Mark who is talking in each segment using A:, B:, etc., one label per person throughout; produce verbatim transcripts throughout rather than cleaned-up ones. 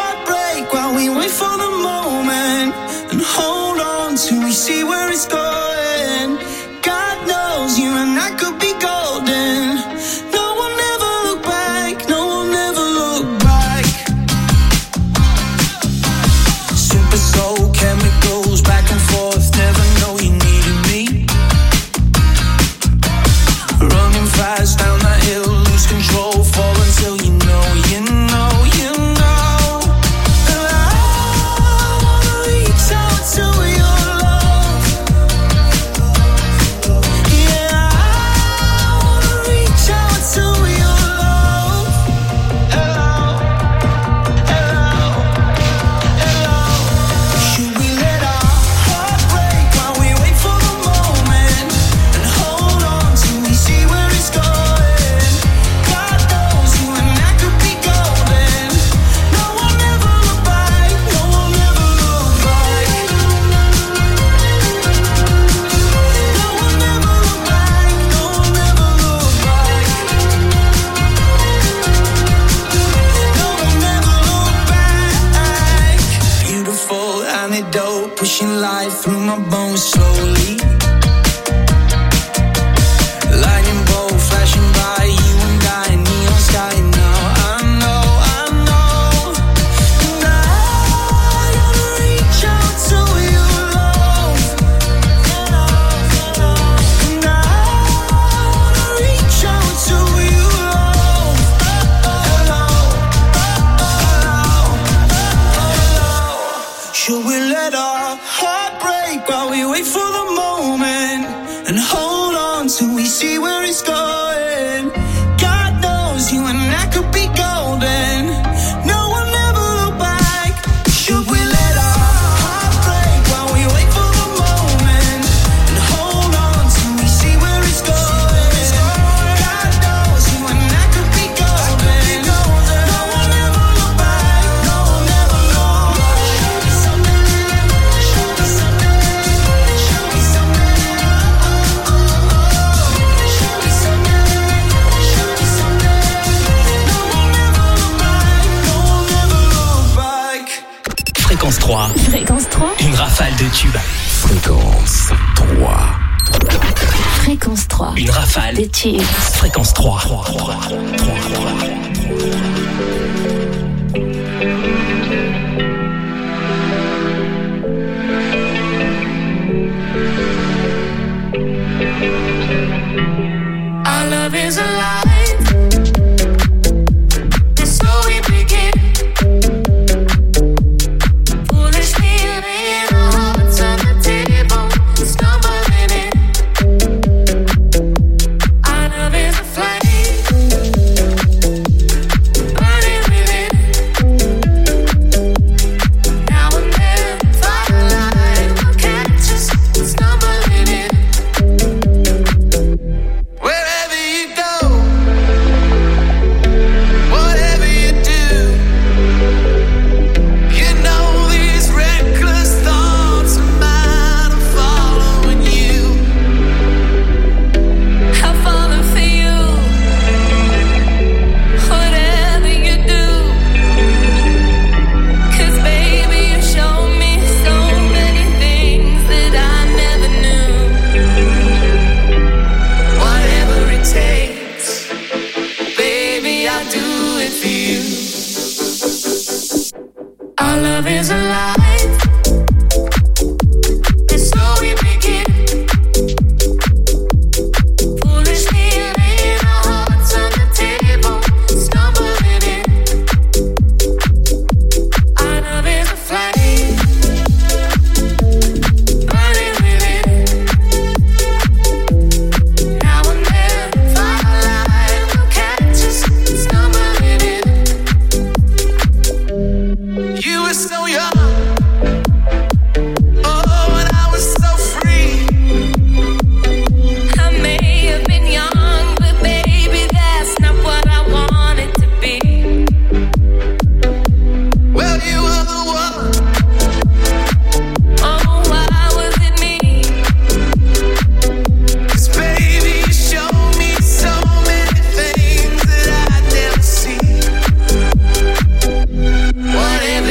A: heartbreak while we wait for the moment and hold on till we see where it's going. God knows you and I could be golden. No one ever look back, no one ever look back. Super soul chemicals back and forth, never know you needed me. Running fast down that hill, lose control, fall until you know, you know, you know. And I wanna reach out to your love. Yeah, I wanna reach out to your love. Hello, hello, hello. Should we let our heart break while we wait for the moment and hold on till we see where it's going? God knows you and I could be golden. No one ever look back, no one ever look back. No one ever look back, no one ever look back. No one ever look back. Beautiful antidote, pushing life through my bones slowly. Lightning bolt flashing by, you and I, neon sky now. I know, I know. And I gotta reach out to your love. And I wanna reach out to your love. Hello, hello. Should we let our heart break while we wait for the moment and hold on till we see where it's going? God knows you and I could be golden. No one ever look back. Should we let our heart break while we wait for the moment and hold on till we see where it's going? God knows you and I could be golden. No one ever look back. No one ever look back. Show me something. Show me something. Show me something. Oh, oh, oh. Show me something. Show me something. No one ever look back. No one ever look back.
B: Fréquence trois,
C: Fréquence trois.
B: une rafale de tubes.
D: Fréquence trois.
C: Fréquence trois.
B: Une rafale.
C: Des tubes.
B: Fréquence trois.
A: Our love is alive, and so we begin. Foolishly laying our hearts on the table, stumbling in. Our love is a flame, burning within. Now and then, firelight will catch us, stumbling in. Wherever you go, whatever you do, you know these reckless thoughts of mine are following you. I'll follow for you, whatever you do. 'Cause baby, you show me so many things that I never knew. Whatever it takes, baby, I'll do it for you. Our love is alive, and so we begin. Foolishly laying our hearts on the table, stumbling in. Our love is a flame, burning within. Now and then, firelight will catch us, stumbling in. You were so young, oh, and I was so free. I may have been young, but baby, that's not what I wanted to be. Well, you were the one. Oh, why was it me? 'Cause baby, you showed me so many things that I'd never see. Whatever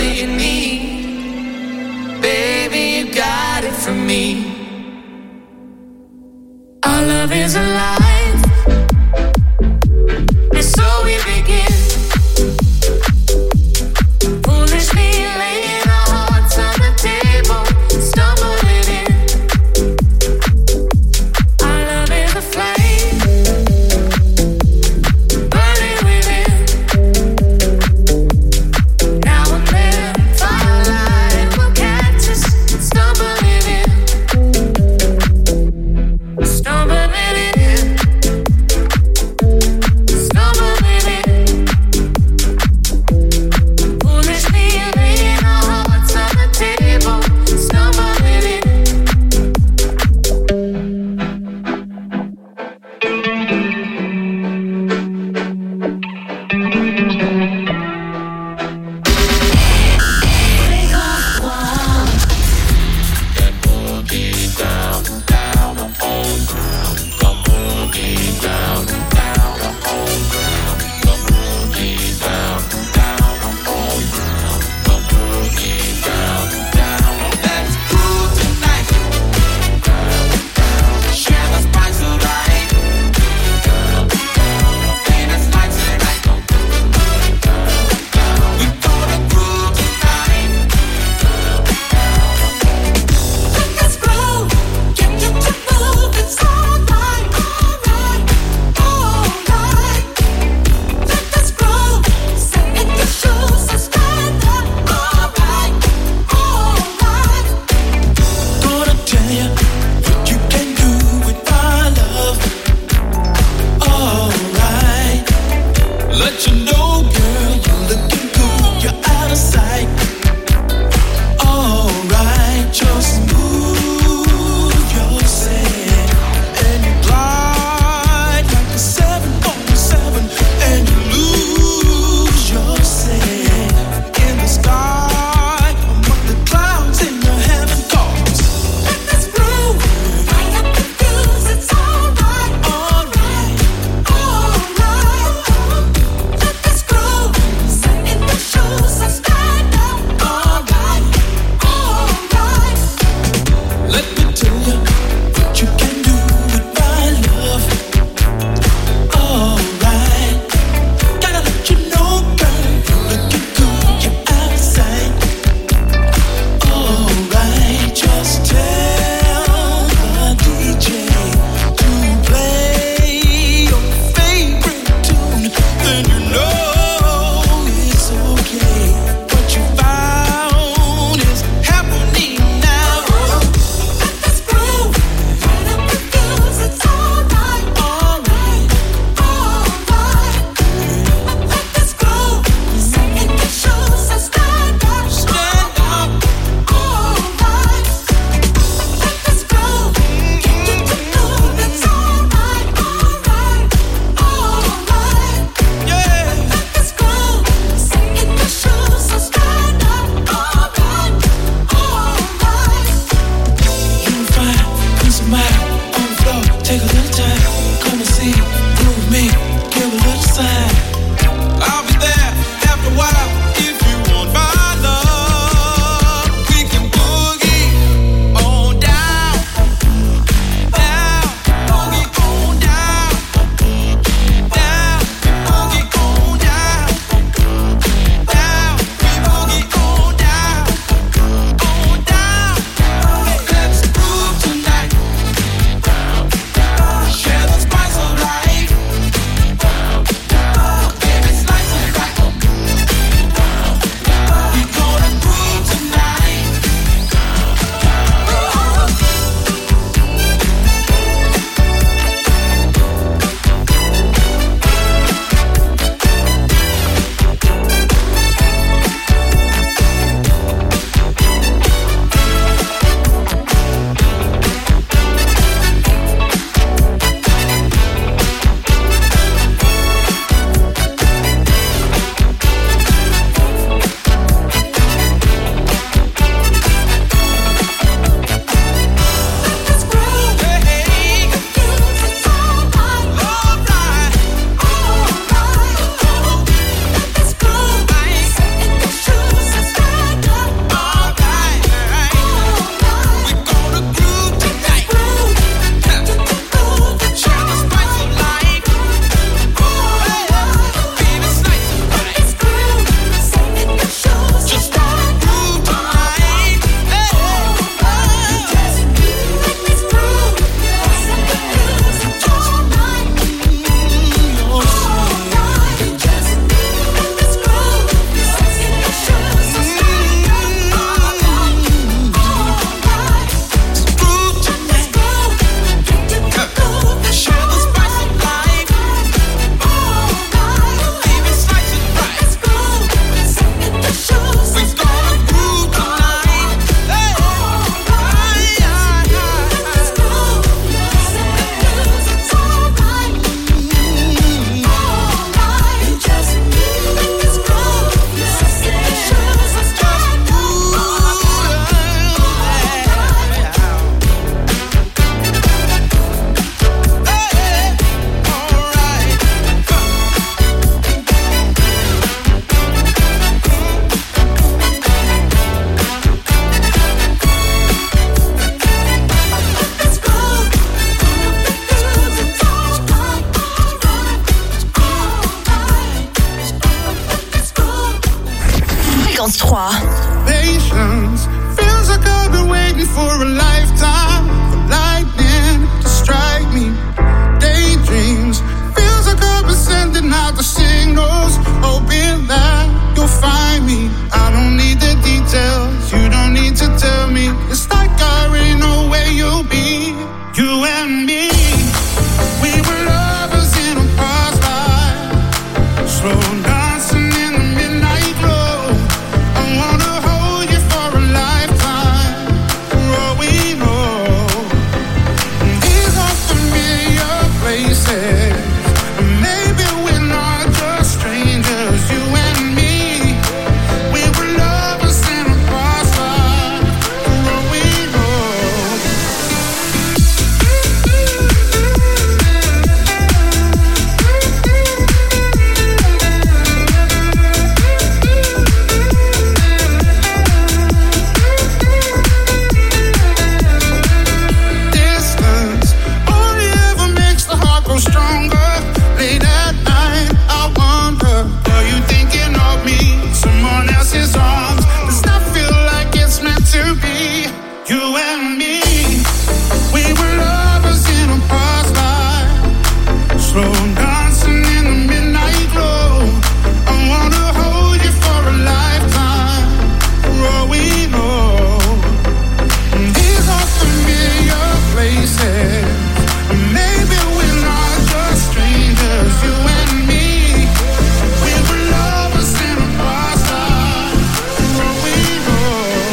E: Patience feels like I've been waiting for a lifetime for lightning to strike me. Daydreams feels like I've been sending out the signals, hoping that you'll find me. I don't need the details, you don't need to tell me. It's like I already know where you'll be. You and me, we were lovers in a past life, slow dancing in the midnight glow. I wanna hold you for a lifetime, for all we know. These are familiar places, maybe we're not just strangers. You and me, we were lovers in a past life, for all we know. Distance only ever makes the heart grow stronger. Late at night, I wonder, are you thinking of me? Someone else's arms does not feel like it's meant to be. You and me, we were lovers in a past life, slow dancing in the midnight glow. I wanna hold you for a lifetime, for all we know. These are familiar places, maybe we're not just strangers. You and me, we were lovers in a past life, for all we know.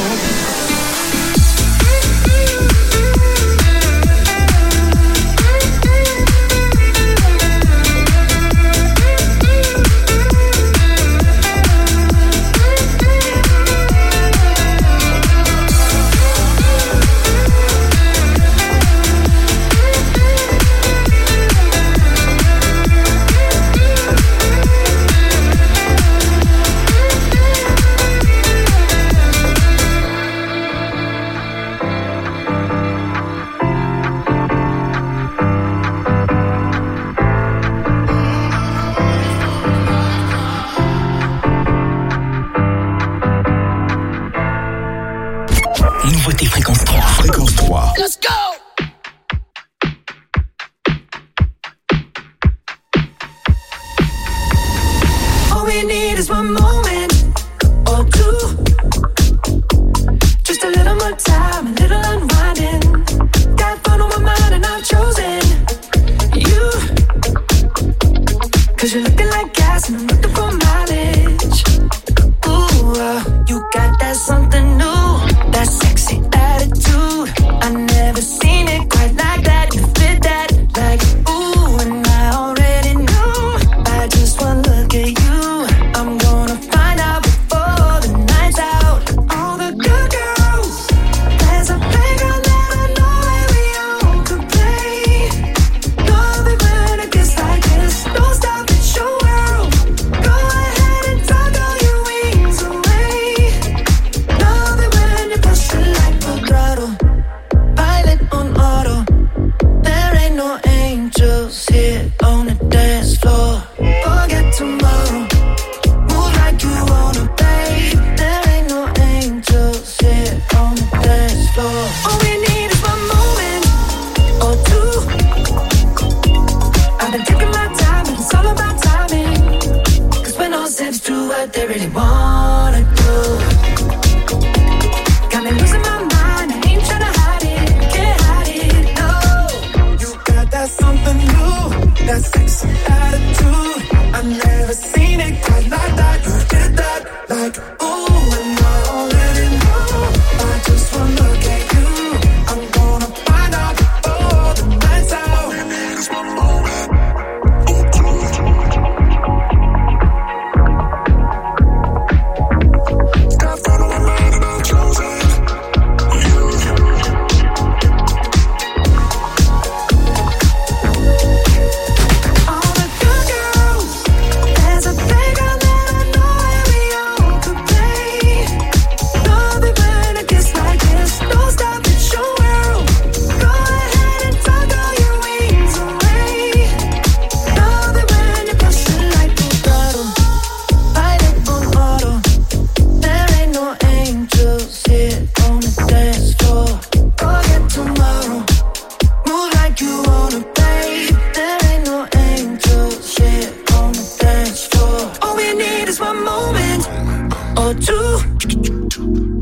B: Nouveauté Fréquence trois.
D: Fréquence trois.
A: Let's go!
F: All we need is one moment or two. Just a little more time, a little unwinding. Got fun on my mind and I've chosen you. Cause you're looking like gas and I'm looking for mileage. Ooh, uh, you got that something new, that sexy attitude I never seen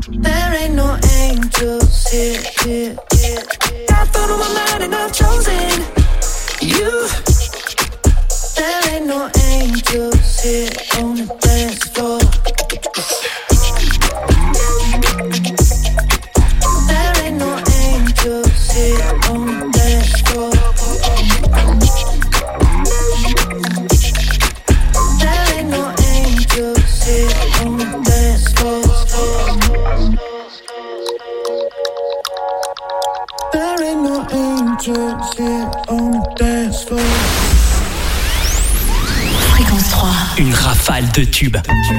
F: There ain't no angels here, here, here, here. Got fun on my mind and I've chosen you. There ain't no angels here on the dance floor. There ain't no angels here on the dance floor. There ain't no angels here on the dance floor. There ain't no angels here on the dance floor.
C: Fréquence trois.
B: Une rafale de tubes.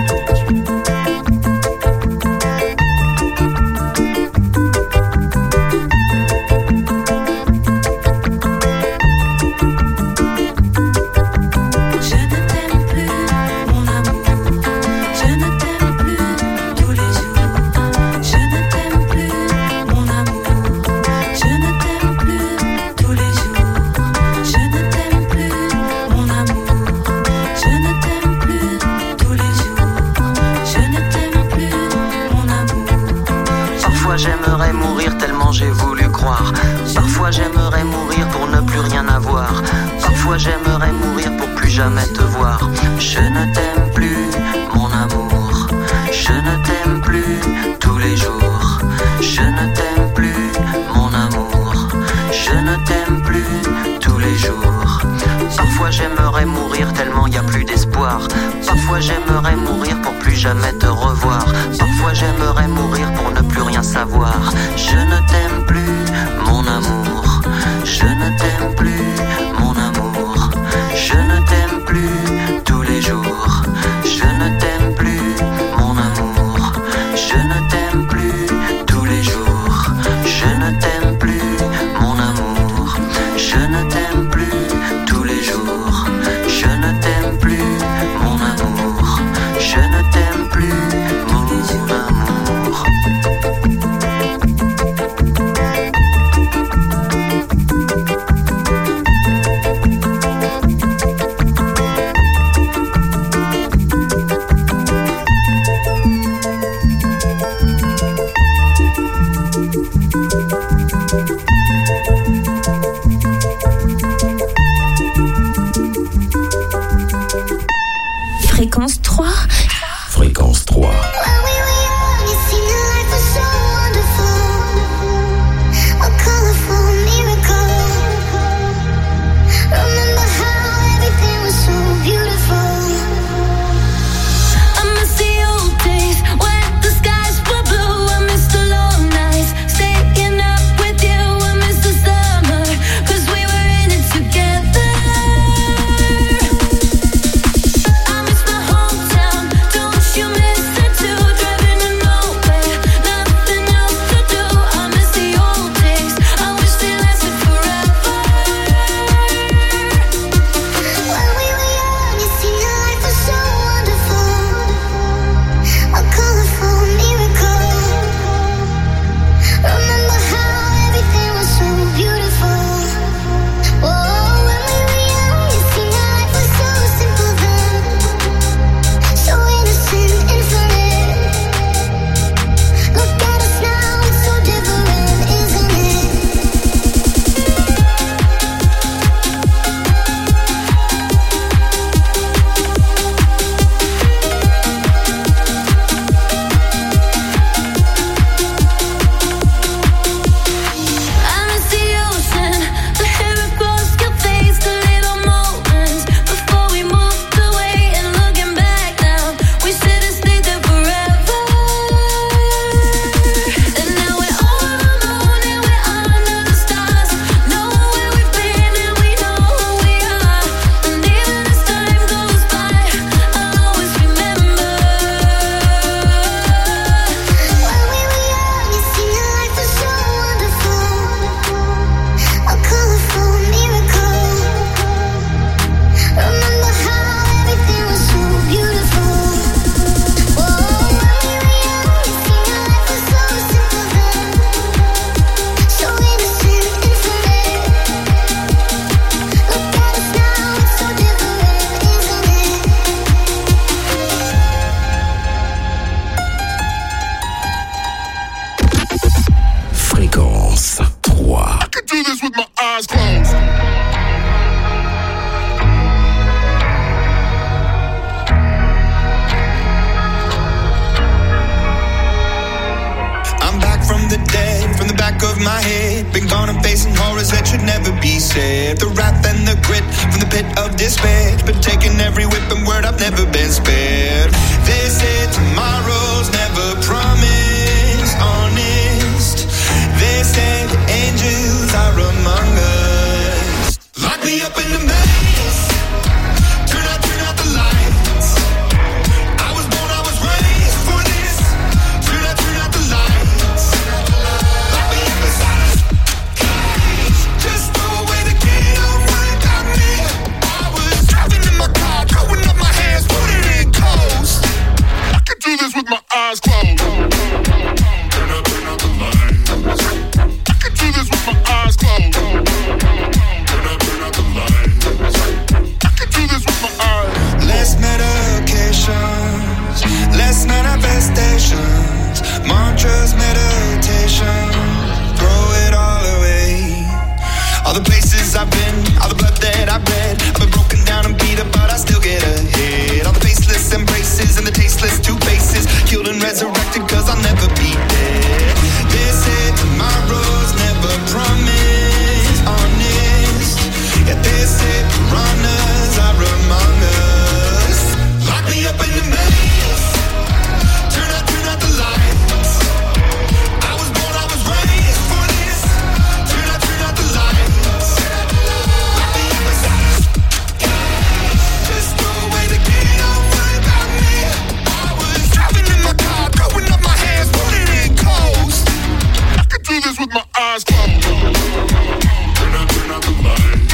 G: J'aimerais mourir tellement j'ai voulu croire. Parfois j'aimerais mourir pour ne plus rien avoir. Parfois j'aimerais mourir pour plus jamais te voir. Je ne t'aime plus, mon amour. Je ne t'aime plus tous les jours. Je ne t'aime plus, mon amour. Je ne t'aime plus tous les jours. Parfois j'aimerais mourir tellement y a plus d'espoir. Parfois j'aimerais mourir pour plus jamais te revoir. Parfois j'aimerais mourir pour ne plus rien savoir. Je ne t'aime plus, mon amour. Je ne t'aime plus, mon amour. Je ne t'aime plus tous les jours. Je ne t'aime plus, mon amour. Je ne t'aime plus tous les jours. Je ne t'aime plus, mon amour. Je ne t'aime plus tous les jours. Je ne t'aime plus, mon amour. Je ne t'aime plus, mon amour.
A: get the wrath and the grit from the pit of despair. Been taking every whip and word, I've never been spared. They say tomorrow's never promised, honest. They say the angels are among us. Lock me up in the maze, turn out, turn out the lights. I was born, I was raised for this. Turn out, turn out the lights. Lock me up inside a cage. Just throw away the key, don't worry about me. I was driving in my car, throwing up my hands, putting it in coast. I can do this with my eyes closed. Turn out, turn out the lights. I can do this with my eyes closed. Turn out, turn out the lights. I can do this with my eyes. Less medications, less manifestations, mantras, meditation, throw it all away. All the places I've been, all the blood that I've bled, I've been broken down and beat up, but I still get ahead. All the faceless embraces and the tasteless two faces, killed and resurrected, cause I'll never be dead. They say tomorrow's never promised, honest. Yeah, they say piranhas are among us. Lock me up in the maze, turn out, turn out the lights. I was born, I was raised for this. Turn out, turn out the lights. Lock me up inside a cage. Just throw away the key, don't worry about me. I was driving in my car, throwing up my hands, putting it in coast. I can do this with my eyes closed. Turn out, turn out the lights.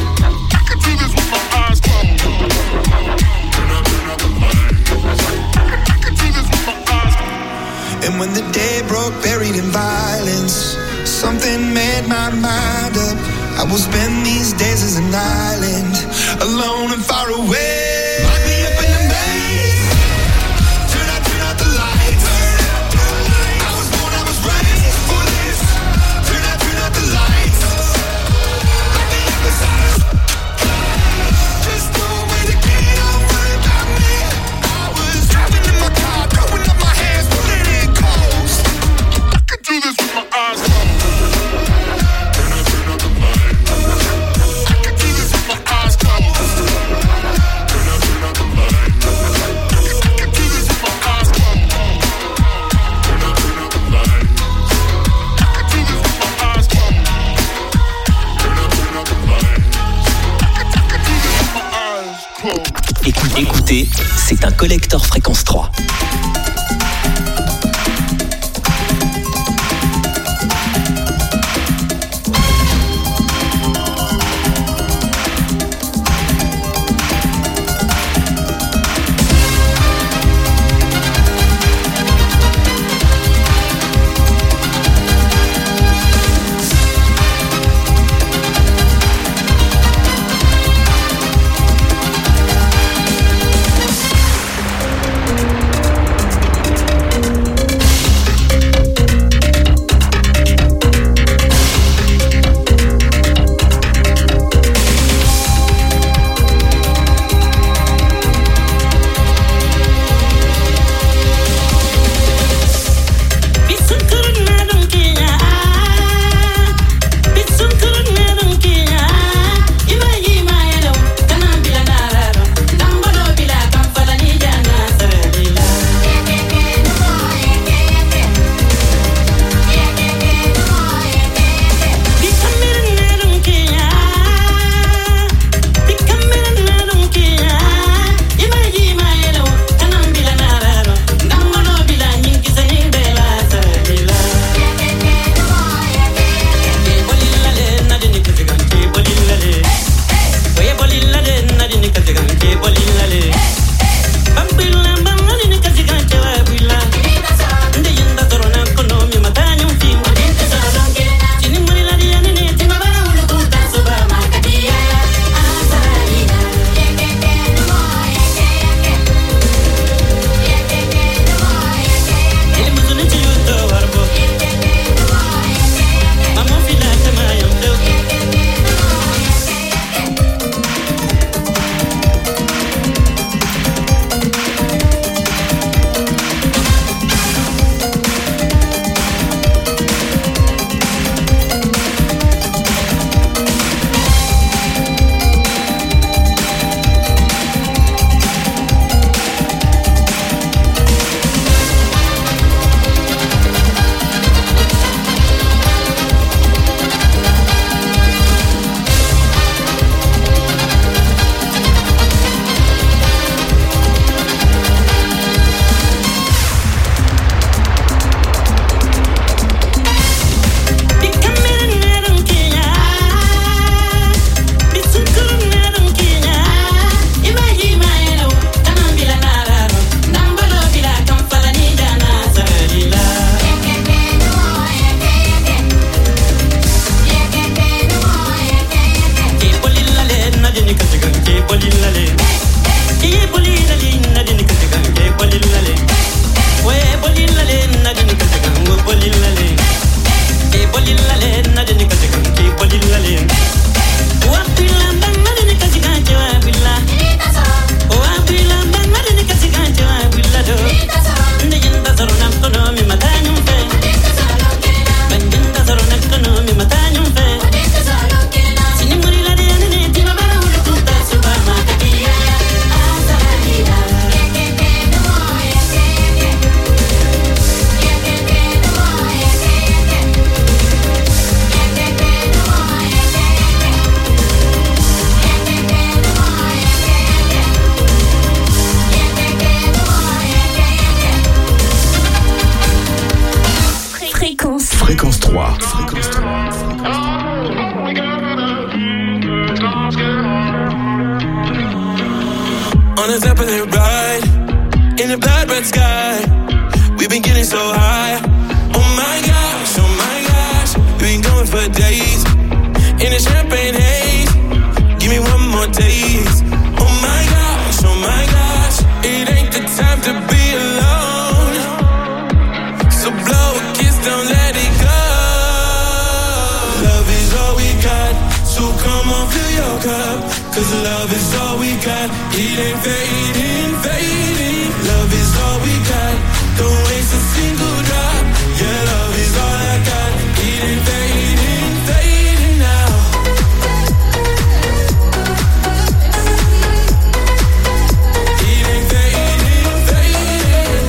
A: I can do this with my eyes closed. Turn out, turn out the lights. I can do this with my eyes closed. And when the day broke, buried in violence, something made my mind up. I will spend these days as an island, alone and far away. Lock me up in the maze, turn out, turn out the lights. I was born, I was raised for this. Turn out, turn out the lights. Lock me up inside a cage. Just throw away the key, don't worry about me. I was driving in my car, throwing up my hands, putting it in coast. I can do this with my eyes closed. Turn out, turn out the lights. I can do this with my eyes closed. Turn out, turn out the lights. I can do this with my eyes closed. Turn out, turn out the lights. I can do this with my eyes closed. Turn out, turn out the lights. I can do this with my eyes closed.
B: Écoutez, écoutez, c'est un collector fréquence trois.
C: Fréquence.
D: Fréquence trois. Fréquence trois.
H: On the top of the ride, in the blood red sky, we've been getting so high. Oh my gosh, oh my gosh, we've been going for days, in a champagne haze, give me one more taste. Oh my gosh, oh my gosh, it ain't the time to be alone, so blow a kiss, don't let it go. Love is all we got, so come on, fill your cup, cause love is all we got. It ain't fading, fading. Love is all we got. Don't waste a single drop. Yeah, love is all I got. It ain't fading, fading now. It ain't fading, fading.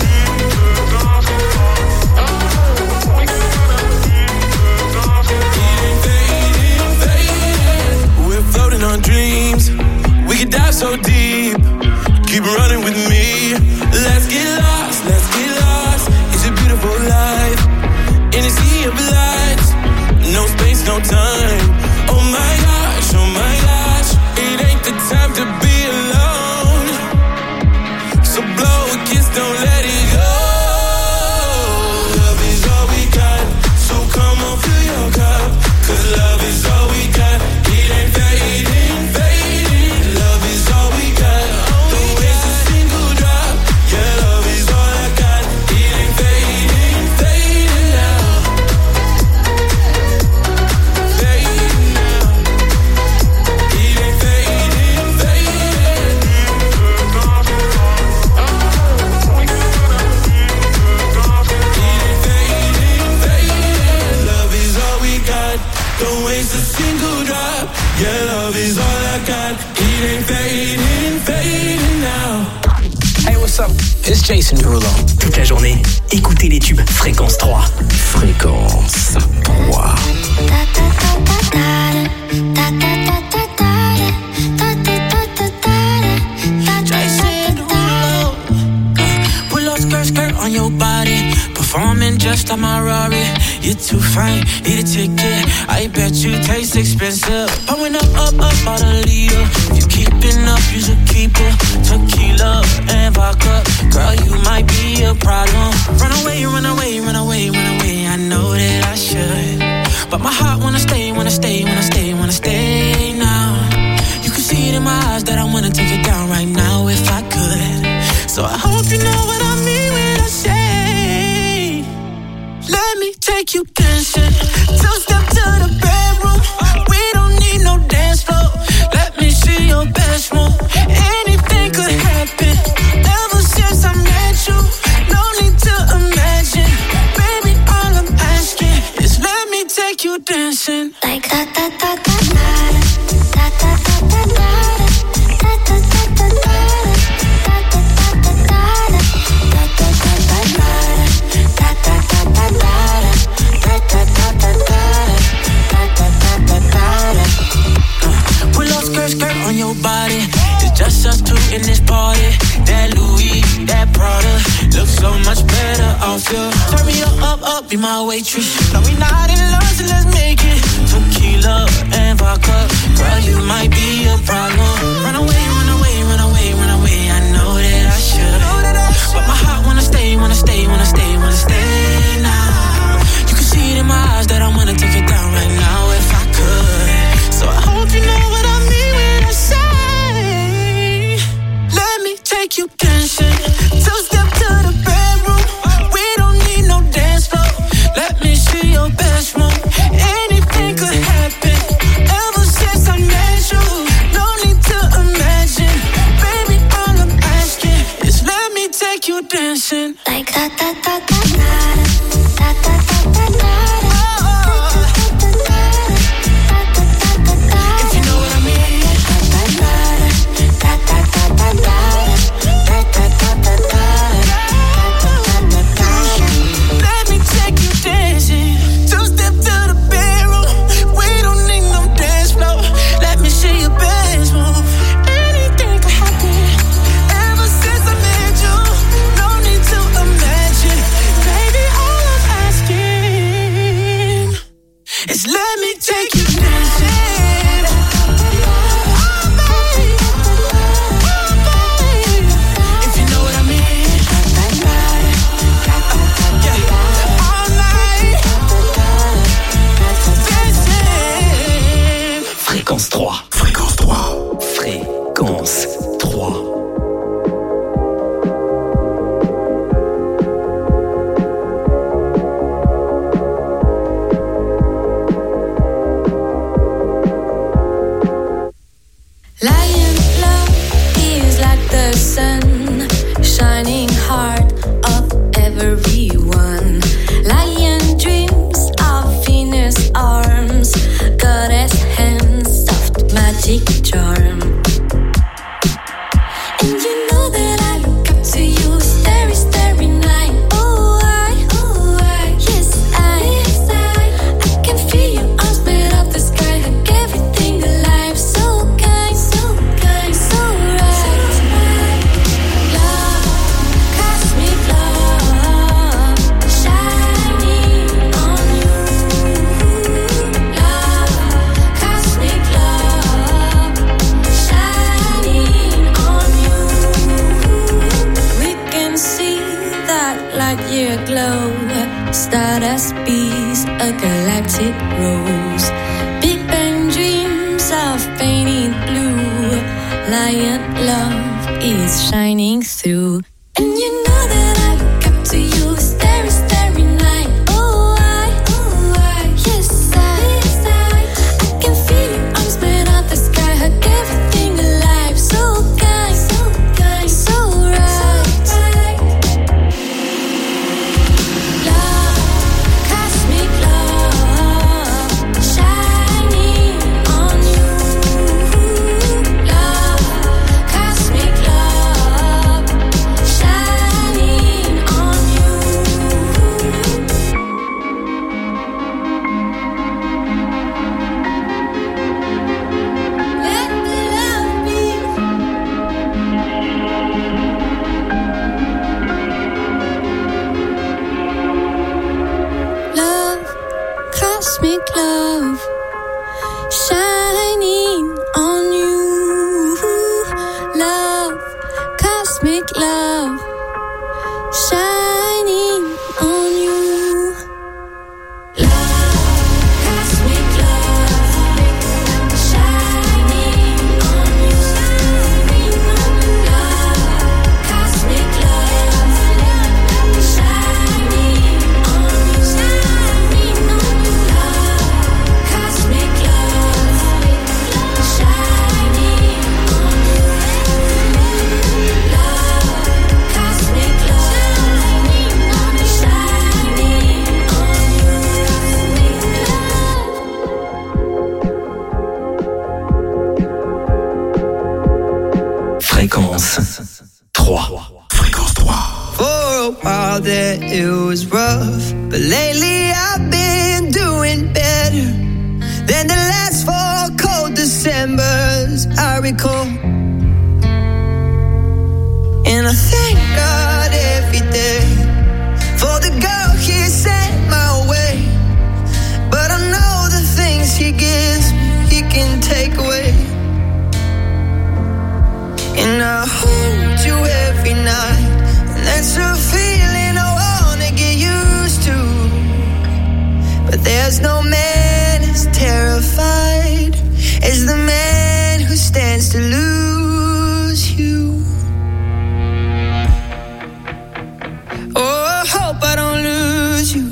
H: It ain't fading, fading. We're floating on dreams. We could dive so deep, keep running with me. Let's get lost, let's get lost. It's a beautiful life, in a sea of lights. No space, no time. Oh my gosh, oh my gosh, it ain't the time to be alone, so blow a kiss, don't let it go. Love is all we got, so come on, fill your cup, cause love is all we got. It ain't fading, fading. Love is all we got. Don't waste a single drop. Yeah, love is all I got. It ain't fading, fading now. Fading now. It ain't fading, fading. It ain't fading, fading. Love is all we got. Don't waste a single drop. Yeah, love is all I got. It ain't fading, fading now.
B: Hey, what's up? It's Jason Derulo. Toute la journée, écoutez les tubes Fréquence trois.
D: Fréquence trois.
I: Jason Derulo. Pull up skirt, skirt on your body. Performing just like my Rari. You're too fine, need a ticket. I bet you taste expensive. Pouring up, up, up, out a leader. If you keeping up, you should keep it. Tequila and vodka. Girl, you might be a problem. Run away, run away, run away, run away. I know that I should, but my heart wanna stay, wanna stay, wanna stay, wanna stay now. You can see it in my eyes that I wanna take it down right now if I could. So I hope you know what I mean when I say, let me take you dancing. Two step to the bedroom. We don't need no dance floor. Let me see your best move. Anything could happen. Ever since I met you, no need to imagine. Baby, all I'm asking is let me take you dancing. Like da da da da da da da da da da da da da da. Pull up skirt, skirt on your body. It's just us two in this party. That Louis, that Prada looks so much better off you. Turn me up, up, up, be my waitress. No, we not in love, so let's make it. Tequila and vodka. Girl, you might be a problem. Run away, run away, run away, run away. I know that I should, but my heart wanna stay, wanna stay, wanna stay, wanna stay now. You can see it in my eyes that I wanna take it down right now if I could. So I hope you know what I mean when I say, let me take you dancing. Two step to the bedroom. We don't need no dance floor. Let me see your best move. Anything could happen. Ever since I met you, no need to imagine. Baby, all I'm asking is let me take you dancing. Like da da da da da da
B: Fréquence trois.
D: Fréquence trois.
B: Fréquence trois.
F: Lion love is like the sun, shining heart of everyone. Lion dreams of Venus arms, goddess hands, soft magic charm. And you know that I look up to you, starry, starry night. Oh, I, oh, I, yes, I, yes, I, I can feel your arms made of the sky, like everything alive, so kind, so kind, so right. Love, cosmic love, shining on you. Love, cosmic love, shining on you. We can see that light year glow, stardust bees, a galactic rose. Big Bang dreams of painted blue. Lion love is shining through. And you know that I look up to you, starry, starry night. Oh, I, oh, I, yes, I, yes, I, I can feel your arms made of the sky, hug everything alive, so kind, so kind, so right. Love, cosmic love, shining on you. Love, cosmic love, shining on you. Let the love be. Love, cosmic love, shining on you. Love, cosmic love, shining on you. Love, cosmic love, shining on you. Love, cosmic love, shining on you. Love, cosmic love, shining on you. Love, cosmic love,
B: Fréquence trois.
D: Fréquence trois.
J: For a while there it was rough, but lately I've been doing better than the last four cold Decembers I recall. And I thank God every day for the girl He sent my way. But I know the things He gives me, He can take away. And I hold you every night, and that's a feeling I wanna get used to. But there's no man as terrified as the man who stands to lose you. Oh, I hope I don't lose you.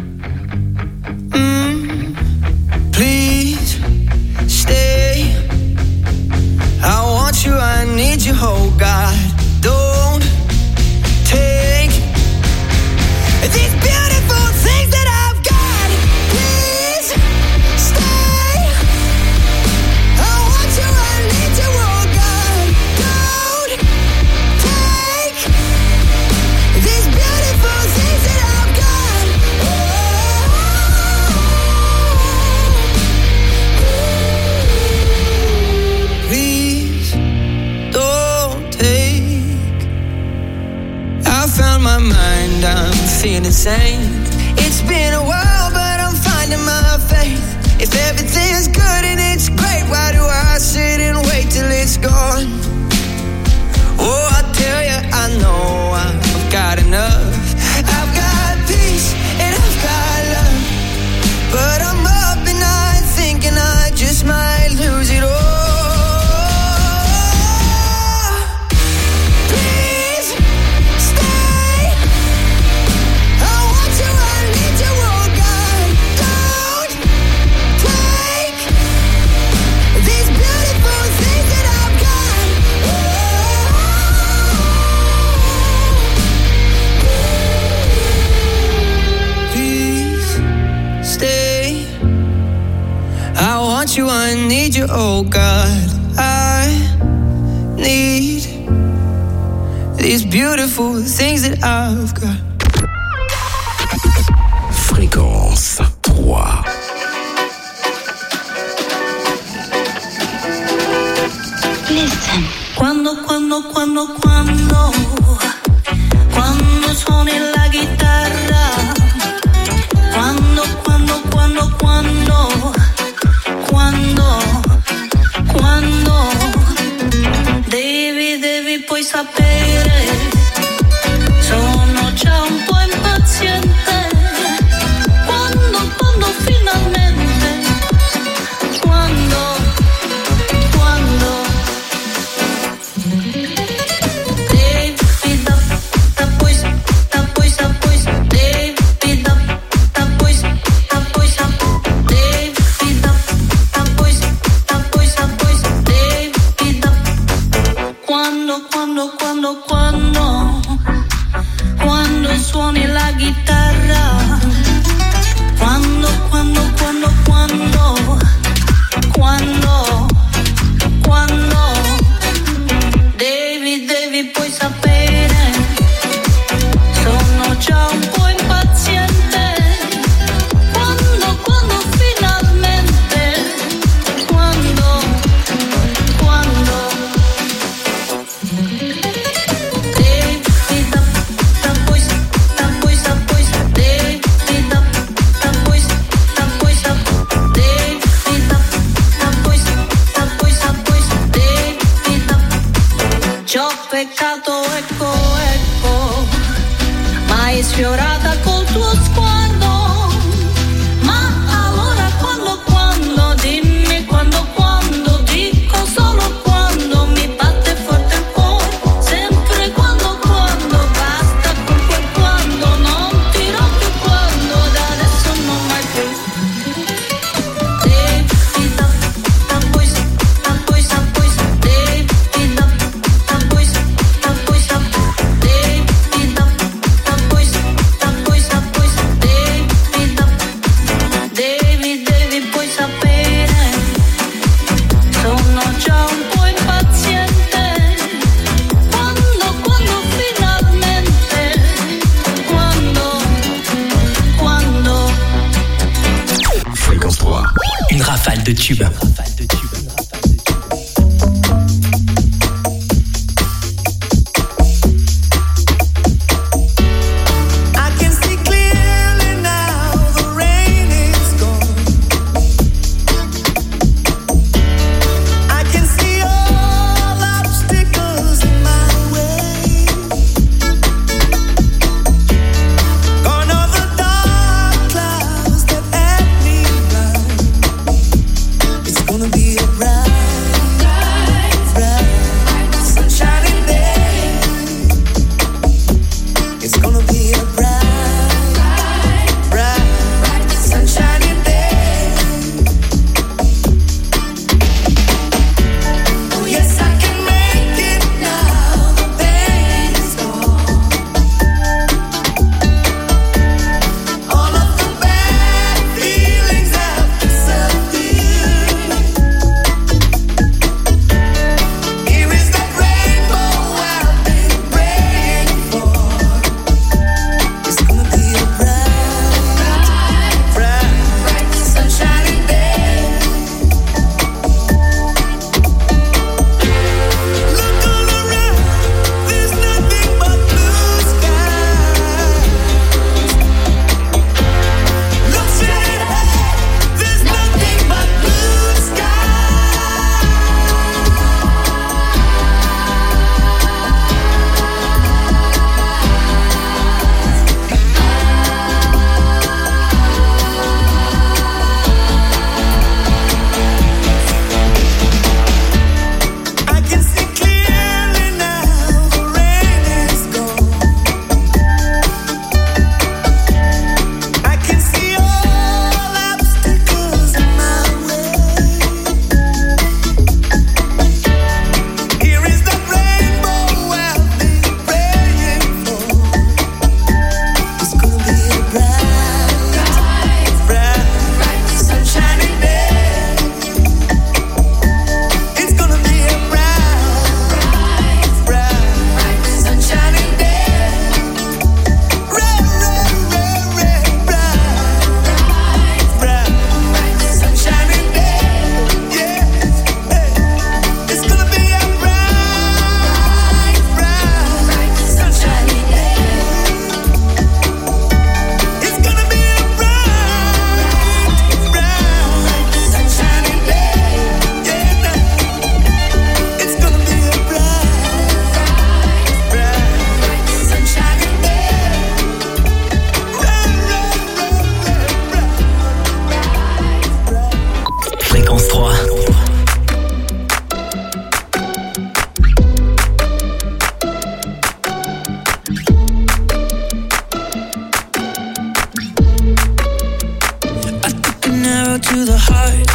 J: Mm, please stay. I want you, I need you, oh God. Don't take these beautiful things that I've got. Please stay. I want you, I need you, oh God. Don't take these beautiful things that I've got. Oh, please don't take. I found my mind, I'm feeling sane. It's been a while, but I'm finding my faith. If everything's good and it's great, why do I sit and wait till it's gone? Oh, I tell you, I know I've got enough. I've got peace and I've got love, but I'm up and I thinking I just might lose want you, I need you, oh God. I need these beautiful things that I've got.
D: Fréquence trois.
F: Listen. Quando, quando, quando, quando Quando suoni la chitarra. Quando, quando, quando, quando Quando, quando Devi, devi poi sapere, sono già un po' impaziente. Quando, quando finalmente, quando, quando Devi da, da poi, da poi, da poi, devi da, da poi, da poi, da devi da, da poi, da poi, da poi, devi da. Quando, quando, quando, quando Quando suoni la chitarra. Quando, quando, quando, quando Quando, quando Devi, devi poi sapere, sono già un po' impaziente. Quando, quando finalmente, quando, quando Devi da, da poi, da poi, da poi, devi da, da poi, da poi, da devi da, da poi, da poi, da poi, devi da. Ci ho peccato, ecco, ecco, ma hai sfiorata col tuo sguardo. Ma allora quando, quando, dimmi quando, quando, dico solo quando mi batte forte il cuore. Sempre quando, quando, basta con quel quando, non dirò più quando, da adesso non mai più. Devi da, da poi, da poi, da poi, devi da, da poi, da poi, da devi da, da poi, da poi, da poi, devi da, devi, devi poi sapere, sono già un po' impaziente. Quando, quando finalmente, quando, quando
D: Fréquence trois.
B: Une rafale de tubes.
A: I can see clearly now, the rain is gone. I can see all obstacles in my way. Gone are the dark clouds that had me blind. It's gonna
I: go to the heart.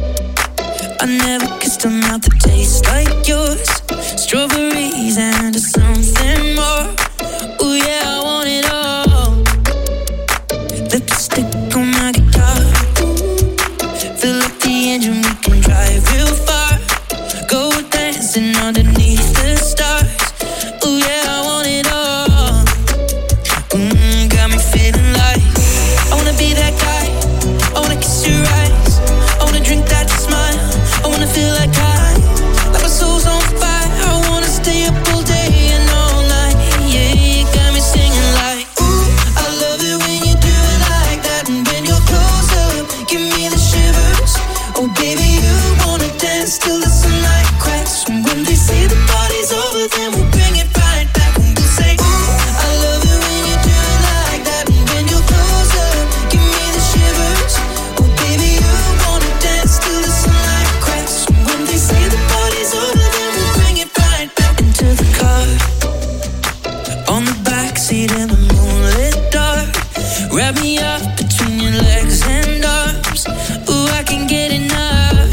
I: I never kissed a mouth that tastes like yours. Strawberries and something more. Ooh yeah, I want it all. Lipstick on my guitar. Fill up the engine, we can drive real far. Go dancing underneath the stars. Ooh yeah, I want it all. Mm, got me feeling like I wanna be that guy. I wanna kiss your eyes. I wanna drink that smile. I wanna feel like I, like my soul's on fire. I wanna stay up all day and all night. Yeah, you got me singing like, ooh, I love it when you do it like that. And when you're close up, give me the shivers. Oh baby, you wanna dance till the sunlight cracks. And when they say the party's over, then we'll bring it right back. And we'll say, ooh, I love it when you do it like that. And when you're close up, give me the shivers. Oh baby, you wanna dance till the sunlight cracks. And when they say the party's over, then we'll bring it right back. Into the car, on the backseat in the moonlit dark. Wrap me up between your legs and arms. Ooh, I can get enough.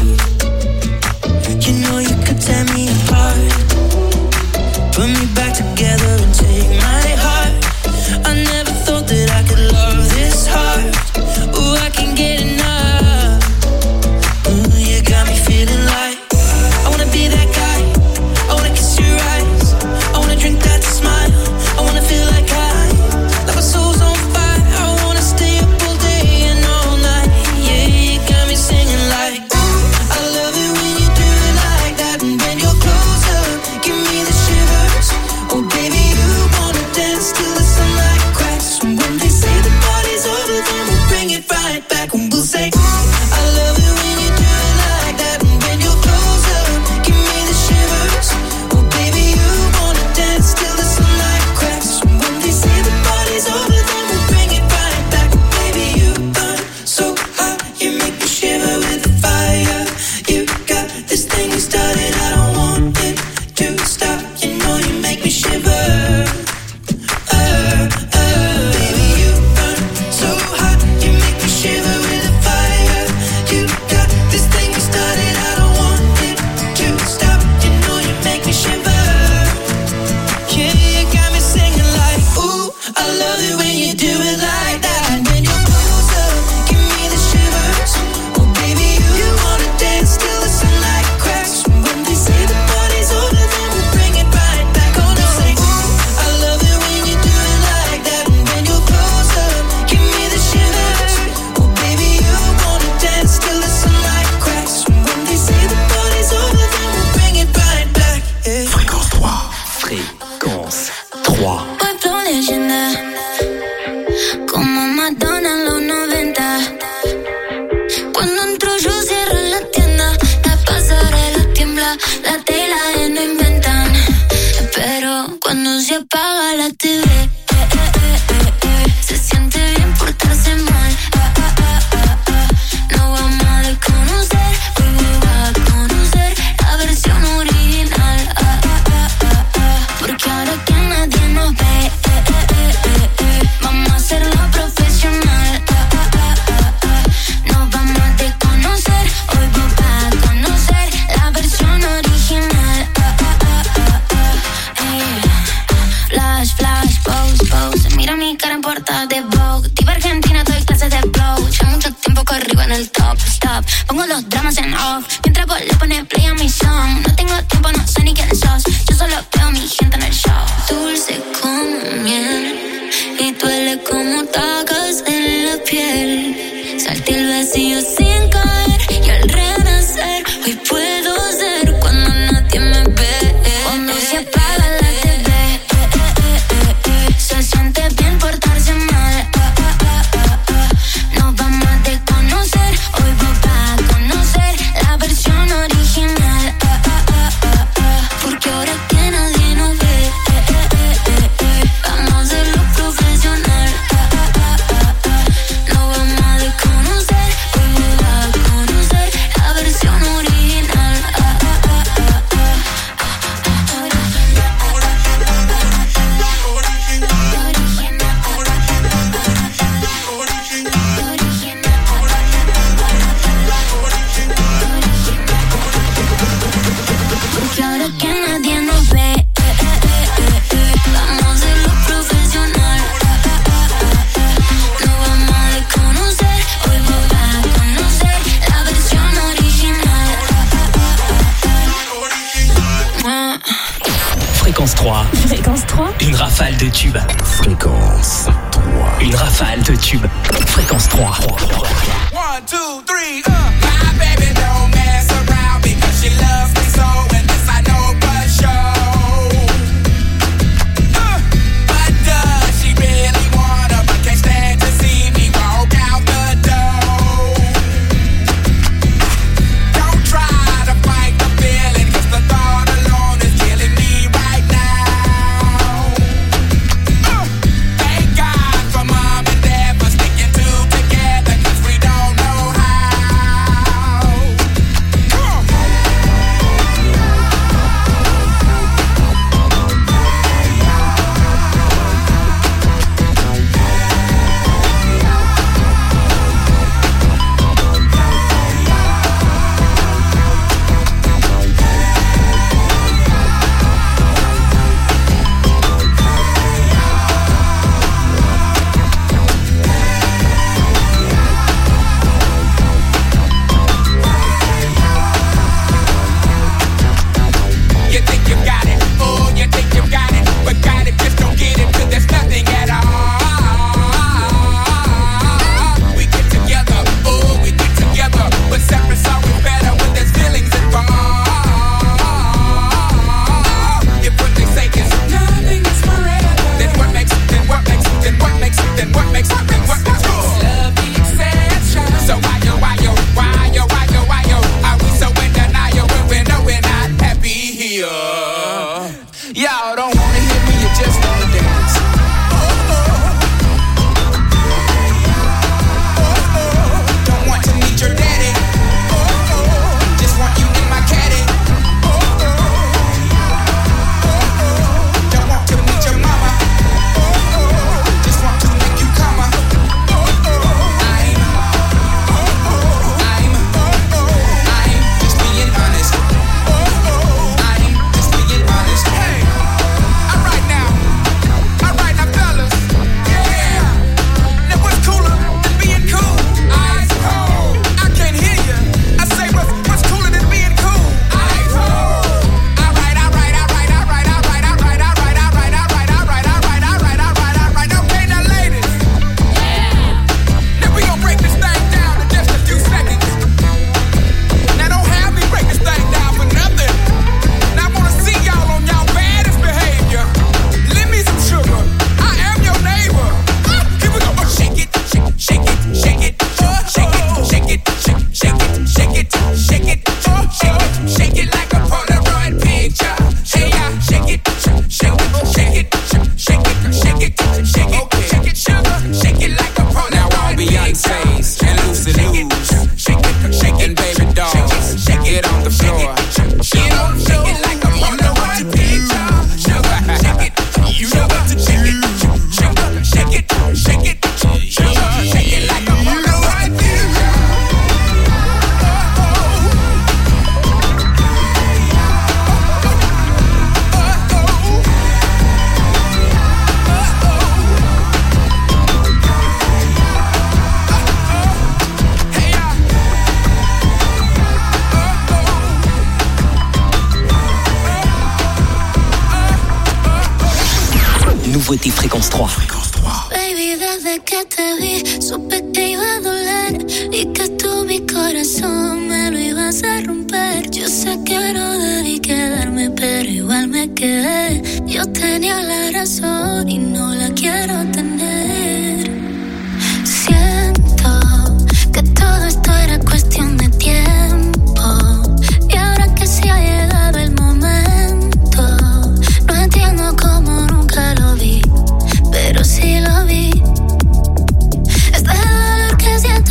I: You know you could tear me apart. Put me back together and take my heart. I never thought that I could love this hard. Ooh, I can get enough. Ooh, you got me feeling like I wanna be that guy. I wanna kiss your eyes. I wanna drink that smile. I wanna feel like I, like my soul's on fire. I wanna stay up all day and all night. Yeah, you got me singing like, ooh, I love it when you do it like that. And when you're close up, give me the shivers. Oh baby, you wanna dance till the sunlight cracks. And when they say the party's over, then we'll bring it right back. And we'll say, ooh, I love it when you do it like that. And when you're close up, give me the shivers. Oh baby, you wanna dance till the sunlight cracks. And when they say the party's over, then we'll bring it right back. Baby, you burn so hot, you make me shiver with the fire. You got this thing you started, I don't want it to stop. You know you make me shiver. Uh, uh, baby, you burn so hot, you make me shiver with the fire. You got this thing you started, I don't want it to stop. You know you make me shiver. Yeah, you got me singing like, ooh, I love it when you do it like that. And when you're close up, give me the shivers. Oh baby, you wanna dance till the sunlight cracks. And when they say the party's over, then we'll bring it right back. Oh no, say, ooh, I love it when you do it like that. And when you're close up, give me the shivers. Oh baby, you wanna dance till the sunlight cracks. And when they say the party's over, then we'll bring it right back. Yeah.
D: Fréquence trois.
B: Fréquence trois.
K: Hoy flow leyenda, como Madonna en los noventa. Cuando entro yo cierro la tienda, la pasarela tiembla, la tela y no inventan. Pero cuando se apaga la T V, eh, eh, eh, eh, se siente bien portarse mal. Ah, ah, ah, ah, ah. No vamos a desconocer, hoy va a conocer la versión original. Ah, ah, ah, ah, ah. Porque ahora que nadie nos ve, eh, eh, eh, eh, eh, vamos a hacerlo profesional. Ah, ah, ah, ah, ah. Nos vamos a desconocer, hoy va a conocer la versión original. Ah, ah, ah, ah, ah. Eh. Flash, flash, pose, pose. Mira mi cara en portada de Vogue. Diva argentina, doy clases de flow. Ya mucho tiempo que arriba en el top, stop. Pongo los dramas en off, mientras vos le pones play a mi song. No tengo tiempo, no sé ni quién sos. Yo solo veo a mi gente en el show. Dulce como miel y duele como tacas en la piel. Salté el vacío sin caer y al renacer hoy puedo ser cuando nadie me ve. Cuando se apaga la T V, eh, eh, eh, eh, se siente bien portarse mal. Ah, ah, ah, ah, ah. Nos vamos a desconocer, hoy va a conocer la versión original. Ah, ah, ah, ah, ah. Porque ahora que nadie nos ve, eh, eh, eh, eh, eh, vamos a hacerlo profesional. Ah, ah, ah, ah, ah. No vamos a desconocer, hoy va
B: rafale de tubes.
D: Fréquence trois.
B: Une rafale de tubes. Fréquence trois.
H: One, two, three, uh. My baby don't mess around because she loves me so, and this I know for sure. Uh, but does she really wanna, but can't stand to see me walk out the door? Don't try to fight the feeling, cause the thought alone is killing me right now. Uh, thank God for mom and dad for sticking two together, cause we don't know how. Come on. You think you got it, oh, you think you got it, but got it, just don't get it, 'cause there's nothing at all. We get together, oh, we get together, but separate's always better when there's feelings involved. If what they say is nothing is forever, then what makes, then what makes, then what makes, then what makes, then what makes love the exception? So why yo, why yo, why yo, why yo, why yo, are we so in denial when we know we're not happy here? Y'all don't wanna hear me, you just wanna dance. Don't want to meet your daddy. Just want you in my caddy. Don't want to meet your mama. Just want to make you come. I'm, I'm, I'm just being honest. I'm just being honest. Hey, alright now, alright now, fellas. Yeah. Now what's cooler than being cool? Ice cold. I can't hear you. I say what's what's cooler than being cool? Ice cold. Alright, alright, alright, alright, alright, alright, alright, alright, alright, alright, alright, alright, alright, alright. Okay, now ladies. Now we gon' break this thing down in just a few seconds. Now don't have me break this thing down for nothing. Now I wanna see y'all on y'all baddest behavior. Lend me some sugar. I am your neighbor. Ah, here we go. Oh, shake it, shake, shake it, shake it, oh, shake it, shake it, shake, shake it, shake it, shake it, oh, shake it, shake it like a Polaroid picture. Hey, yeah, shake it, shake, shake it, shake it, shake it, shake it, shake it, shake it, sugar, shake it like a Polaroid. Now all Beyonce's and Lucy Lou's, shake it, shake it, baby dolls, shake it on the floor, get on, shake it like a Polaroid picture. Sugar, shake it, you know what to shake it, sugar, shake it, shake it, sugar, shake it like a Polaroid picture.
B: Nouveauté Fréquence trois.
K: Baby, desde que te vi, supe que iba a doler y que tú mi corazón me lo ibas a romper. Yo sé que no debí quedarme, pero igual me quedé. Yo tenía la razón y no la quiero tener. Siento que todo esto era cuestión de tiempo y ahora que se ha llegado el momento, no entiendo cómo nunca lo vi, pero sí lo vi. Este dolor que siento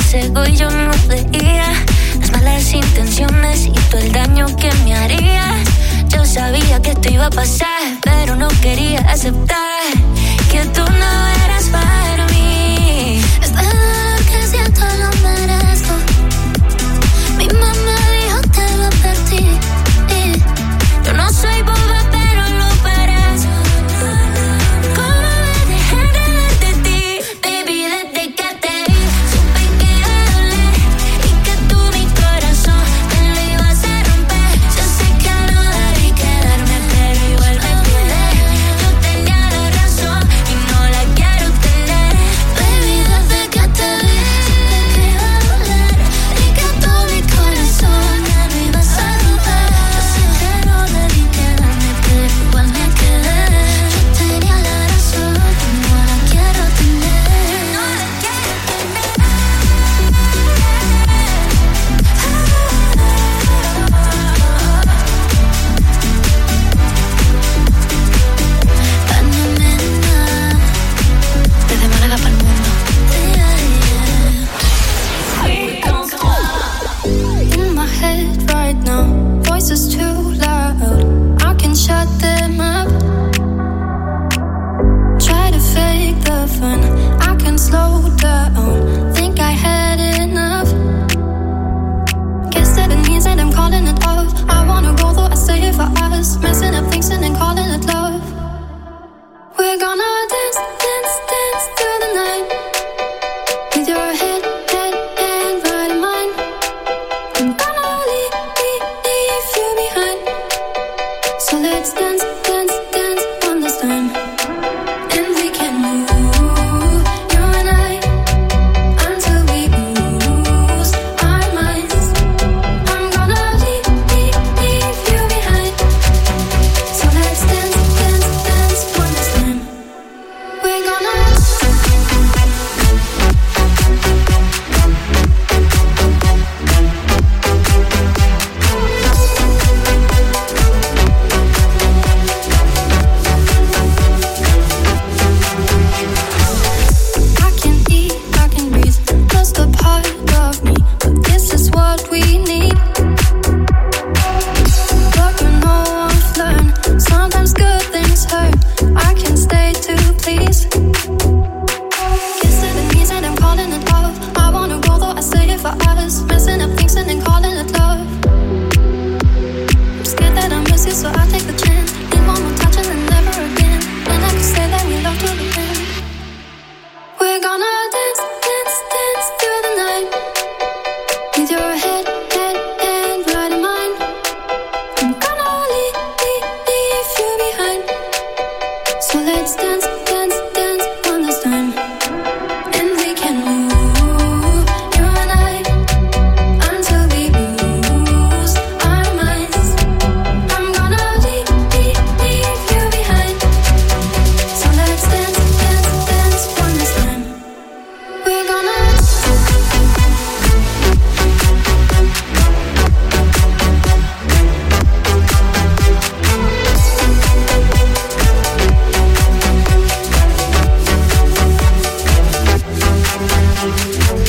K: ciego y yo no veía las malas intenciones y todo el daño que me haría. Yo sabía que esto iba a pasar, pero no quería aceptar que tú no eras para mí.
L: Es dolor que siento, lo merezco. Mi mamá dijo te lo advertí.
K: Yo no soy boba, pero lo parezco. ¿Cómo me dejé de ver de ti? Baby, desde que te vi supe que iba a doler y que tú mi corazón me lo ibas a romper. Yo sé que no debí quedarme, pero igual me quedé. Yo tenía la razón y no la quiero tener.
L: Baby, desde que te vi supe que iba a doler y que tú mi corazón me lo ibas a romper. Yo sé que no debí quedarme, pero igual me quedé. Yo tenía la razón y no la quiero tener.
K: No la quiero tener.
L: Panamena, desde Málaga para el mundo. In my head right now, voices too loud. I can shut them up. Try to fake the fun. I can slow down. Think I had enough. Guess that it means that I'm calling it off. I wanna go though I say it for us. Messing up things and then calling it love. We're gonna dance, dance, dance through the night. With your head, head, head right in mine. I'm gonna leave, leave, leave you behind. So let's dance, dance, dance one this time. And we can move, you and I, until we lose our minds. I'm gonna leave, leave, leave you behind. So let's dance, dance, dance one this time. We're gonna I can eat, I can breathe, just a part of me. But this is what we need. But you know I've learned sometimes good things hurt. I can stay to please. Guess that it means that I'm calling it off. I wanna go though I say it for us. Messing up things and then calling it